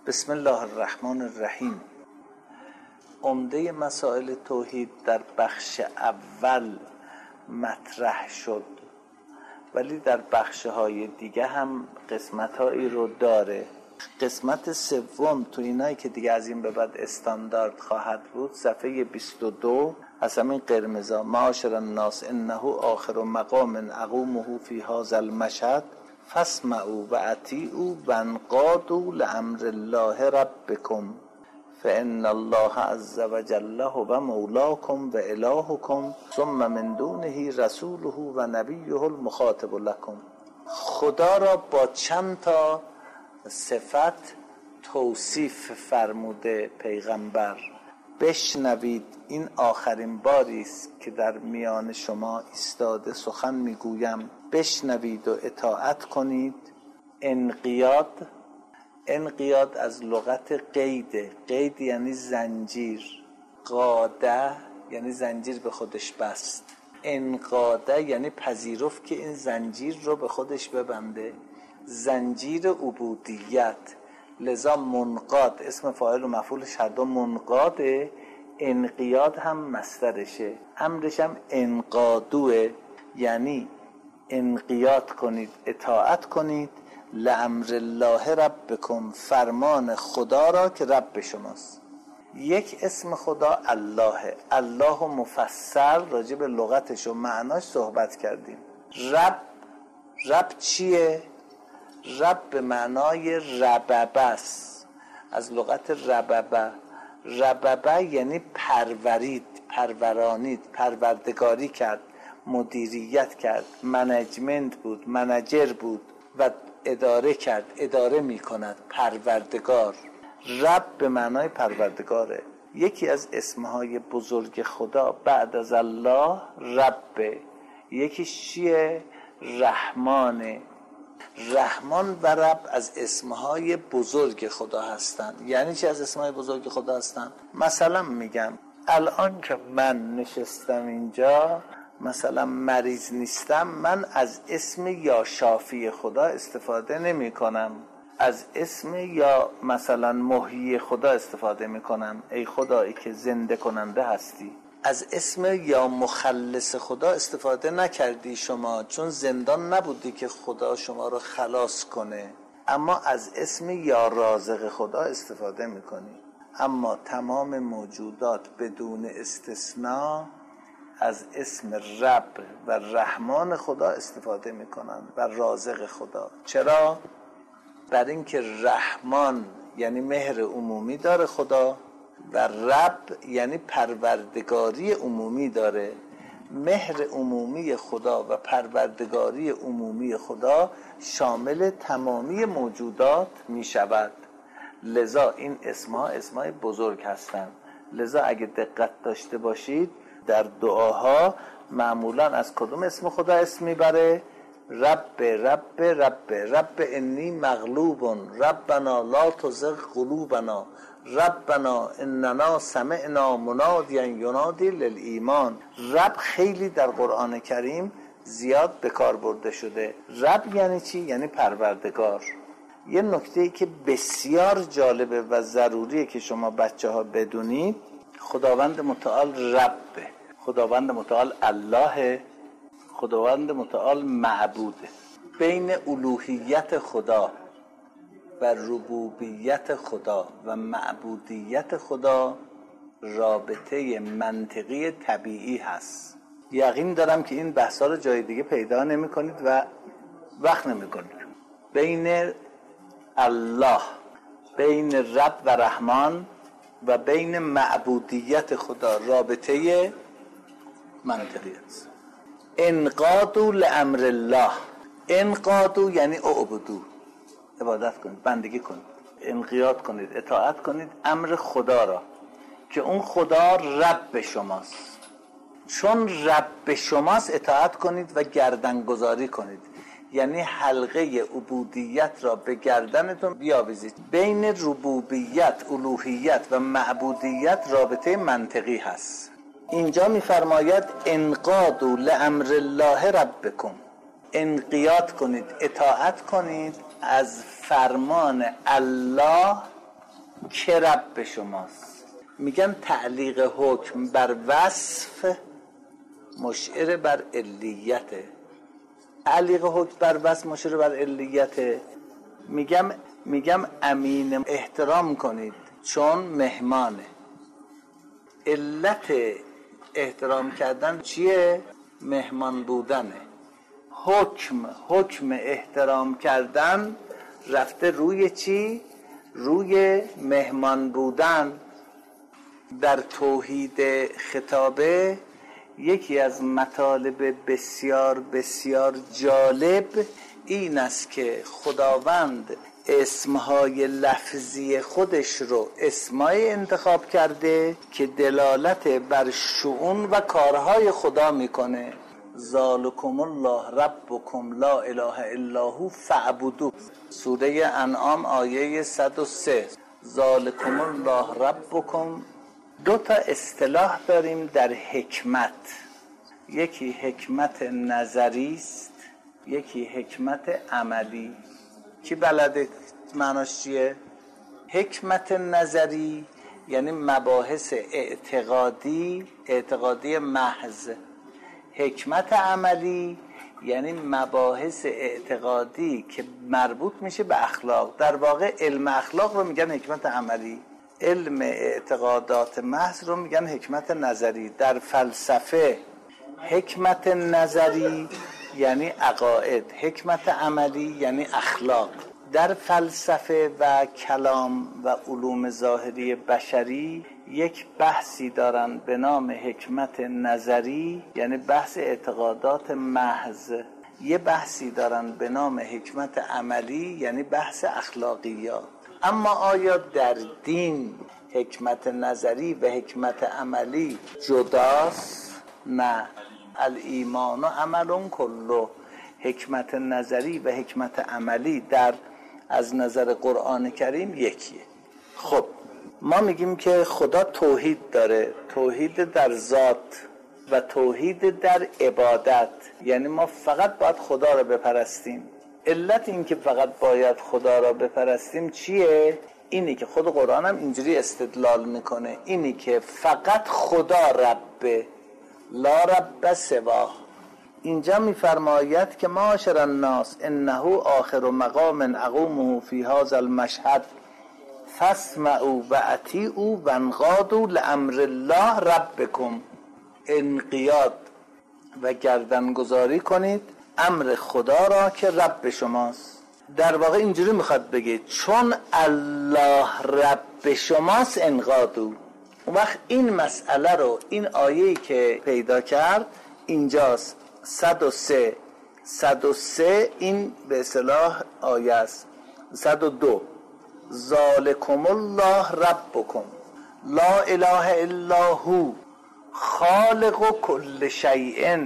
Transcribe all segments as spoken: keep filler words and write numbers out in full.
بسم الله الرحمن الرحیم. عمده مسائل توحید در بخش اول مطرح شد، ولی در بخش‌های دیگه هم قسمت‌هایی رو داره. قسمت سوم تو اینایی که دیگه از این به بعد استاندارد خواهد بود، صفحه بیست و دو از همین قرمزا: معاشر الناس انه آخر مقام اقومه فی هذا المشهد فاسمعوا و اطیعوا و انقادوا لامر الله ربکم فان الله عز وجل هو مولاکم و الهکم ثم من دونه رسوله و نبیه المخاطب لكم. خدا را با چند تا صفت توصیف فرموده پیغمبر: بشنوید، این آخرین باری است که در میان شما ایستاده سخن میگویم، بشنوید و اطاعت کنید. انقیاد، انقیاد از لغت قید، قید یعنی زنجیر، قاده یعنی زنجیر به خودش بست، انقاده یعنی پذیرفت که این زنجیر رو به خودش ببنده، زنجیر عبودیت. لذا منقاد اسم فاعل و مفعولش هر دو منقاده، انقیاد هم مصدرشه، امرش هم انقادوه، یعنی انقیاد کنید، اطاعت کنید، لامر الله ربکم، فرمان خدا را که رب شماست. یک اسم خدا الله، الله مفصل راجع به لغتش و معناش صحبت کردیم. رب، رب چیه؟ رب به معنای رببه است، از لغت رببه. رببه یعنی پرورید، پرورانید، پروردگاری کرد، مدیریت کرد، منیجمنت بود، منیجر بود و اداره کرد، اداره می کند، پروردگار. رب به معنای پروردگاره. یکی از اسمهای بزرگ خدا بعد از الله ربه. یکی چیه؟ رحمانه. رحمان و رب از اسمهای بزرگ خدا هستند. یعنی چی از اسمهای بزرگ خدا هستند؟ مثلا میگم الان که من نشستم اینجا، مثلا مریض نیستم، من از اسم یا شافی خدا استفاده نمی کنم، از اسم یا مثلا محیی خدا استفاده می کنم، ای خدایی که زنده کننده هستی. از اسم یا مخلص خدا استفاده نکردی شما، چون زندان نبودی که خدا شما رو خلاص کنه، اما از اسم یا رازق خدا استفاده میکنی. اما تمام موجودات بدون استثناء از اسم رب و رحمان خدا استفاده میکنن و رازق خدا. چرا؟ برای اینکه رحمان یعنی مهر عمومی داره خدا و رب یعنی پروردگاری عمومی داره. مهر عمومی خدا و پروردگاری عمومی خدا شامل تمامی موجودات می شود. لذا این اسمها اسمهای بزرگ هستند. لذا اگه دقت داشته باشید در دعاها معمولا از کدوم اسم خدا اسم میبره؟ رب رب رب رب انی مغلوب، ربنا لا تزغ قلوبنا، ربنا اننا سمعنا منادیا ینادی للایمان. رب خیلی در قرآن کریم زیاد به کار برده شده. رب یعنی چی؟ یعنی پروردگار. یه نکته‌ای که بسیار جالبه و ضروریه که شما بچه ها بدونید، خداوند متعال ربه، خداوند متعال الله، خداوند متعال معبوده. بین الوهیت خدا و ربوبیت خدا و معبودیت خدا رابطه منطقی طبیعی هست. یقین دارم که این بحثا رو جای دیگه پیدا نمی کنید و وقت نمی کنید. بین الله، بین رب و رحمان و بین معبودیت خدا رابطه منطقی است. انقادوا لامر الله، انقادوا یعنی اعبدوا، عبادت کنید، بندگی کنید، انقیاد کنید، اطاعت کنید امر خدا را که اون خدا رب شماست. چون رب شماست اطاعت کنید و گردنگذاری کنید، یعنی حلقه عبودیت را به گردنتون بیاویزید. بین ربوبیت، الوهیت و معبودیت رابطه منطقی هست. اینجا می‌فرماید انقادوا لامر الله ربکم، انقیاد کنید، اطاعت کنید از فرمان الله که رب شماست. میگن تعلیق حکم بر وصف مشعر بر علیته. تعلیق حکم بر وصف مشعر بر علیته. میگم میگم امین احترام کنید چون مهمانه. علت احترام کردن چیه؟ مهمان بودنه. حکم حکم احترام کردن رفته روی چی؟ روی مهمان بودن. در توحید خطابه یکی از مطالب بسیار بسیار جالب این است که خداوند اسمهای لفظی خودش رو اسمای انتخاب کرده که دلالت بر شؤون و کارهای خدا میکنه. ذالکم الله ربکم لا اله الا هو فاعبدوه. سوره انعام آیه صد و سه. ذالکم الله ربکم. دو تا اصطلاح داریم در حکمت. یکی حکمت نظری است، یکی حکمت عملی. کی بلده معناش چیه؟ حکمت نظری یعنی مباحث اعتقادی، اعتقادی محض. حکمت عملی یعنی مباحث اعتقادی که مربوط میشه به اخلاق. در واقع علم اخلاق رو میگن حکمت عملی، علم اعتقادات محض رو میگن حکمت نظری. در فلسفه حکمت نظری یعنی عقاید، حکمت عملی یعنی اخلاق. در فلسفه و کلام و علوم ظاهری بشری یک بحثی دارن به نام حکمت نظری یعنی بحث اعتقادات محض. یه بحثی دارن به نام حکمت عملی یعنی بحث اخلاقیات. اما آیا در دین حکمت نظری و حکمت عملی جداست؟ نه. الایمان و عمل کله. حکمت نظری و حکمت عملی در از نظر قرآن کریم یکیه. خب ما میگیم که خدا توحید داره، توحید در ذات و توحید در عبادت، یعنی ما فقط باید خدا را بپرستیم. علت این که فقط باید خدا را بپرستیم چیه؟ اینی که خود قرآن هم اینجوری استدلال میکنه، اینی که فقط خدا ربه، لا رب سواه. اینجا میفرماید که معاشر الناس انه آخر مقام اقومه فی هذا المشهد فاسمعوا واطیعوا وانقادوا لامر الله ربکم. انقیاد و گردنگذاری کنید امر خدا را که رب شماست. در واقع اینجوری میخواد بگه چون الله رب شماست انقادو. اون وقت این مسئله رو، این آیه‌ای که پیدا کرد اینجاست، صد و سه صد و سه این به اصطلاح آیه است. صد و دو ذالکم الله ربکم لا اله الا هو خالق کل شیء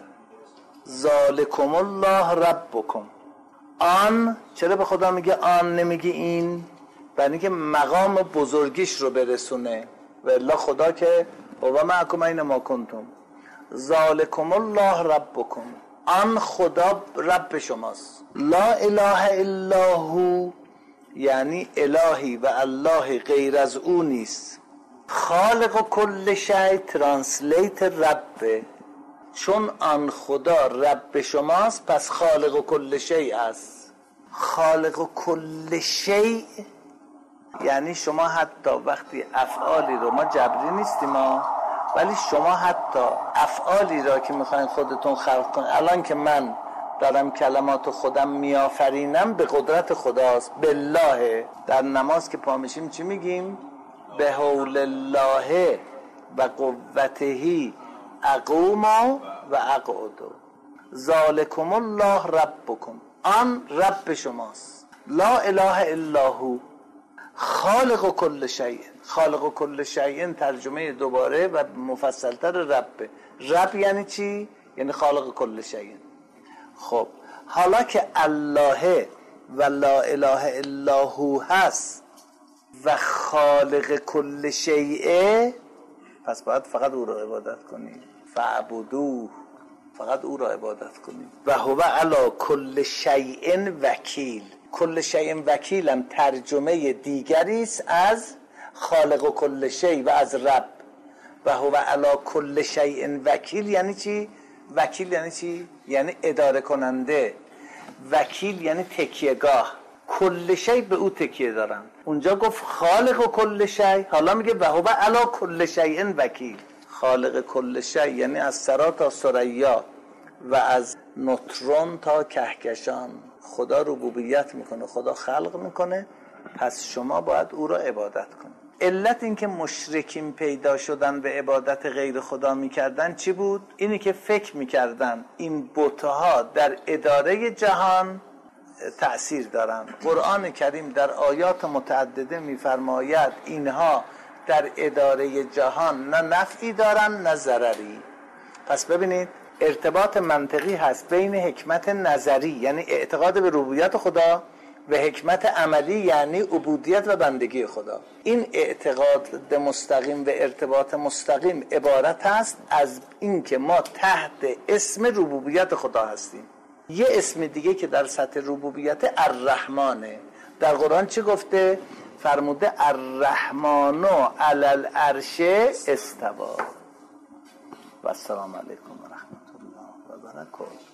ذالکم الله ربکم. آن چرا به خدا میگه آن نمیگه این؟ برای اینکه مقام بزرگیش رو برسونه. و الا خدا که و معکم اینما کنتم. ذالکم الله ربکم. آن خدا رب شماست. لا اله الا هو یعنی الهی و الله غیر از او نیست. خالق کل شیء ترانسلیت رب. چون آن خدا رب شماست پس خالق کل شیء است. خالق کل شیء یعنی شما حتی وقتی افعالی رو، ما جبری نیستیم ما، ولی شما حتی افعالی را که میخواین خودتون خلق کنید، الان که من دارم کلمات خودم میآفرینم به قدرت خداست. بالله در نماز که پا میشیم چی میگیم؟ به حول الله و قوته اقوم و اقعد. ذالکم الله ربکم. آن رب شماست. لا اله الا هو خالق کل شیء. خالق کل شیء ترجمه دوباره و مفصلتر رب. رب یعنی چی؟ یعنی خالق کل شیء. خب حالا که الله و لا اله الا هو هست و خالق کل شیء، پس باید فقط او را عبادت کنی. فعبدوه. فقط او را عبادت کنید. و هو علی کل شیء وکیل. کل شیء وکیل هم ترجمه دیگری است از خالق و کل شیء و از رب. و هو علی کل شیء وکیل یعنی چی؟ وکیل یعنی چی؟ یعنی اداره کننده. وکیل یعنی تکیهگاه. کل شیء به او تکیه دارن. اونجا گفت خالق و کل شیء، حالا میگه و هو علی کل شیء وکیل. خالق کل شیء یعنی از سرا تا ثریا و از نطرون تا کهکشان. خدا ربوبیت میکنه، خدا خلق میکنه، پس شما باید او را عبادت کنید. علت این که مشرکین پیدا شدن به عبادت غیر خدا میکردن چی بود؟ اینی که فکر میکردن این بت‌ها در اداره جهان تأثیر دارن. قرآن کریم در آیات متعدده میفرماید اینها در اداره جهان نه نفعی دارن نه ضرری. پس ببینید ارتباط منطقی هست بین حکمت نظری یعنی اعتقاد به ربوبیت خدا و حکمت عملی یعنی عبودیت و بندگی خدا. این اعتقاد مستقیم و ارتباط مستقیم عبارت است از اینکه ما تحت اسم ربوبیت خدا هستیم. یه اسم دیگه که در سطح ربوبیت الرحمنه. در قرآن چی گفته؟ فرموده الرحمن علی العرش استوی. و السلام علیکم و رحمت الله و برکاته.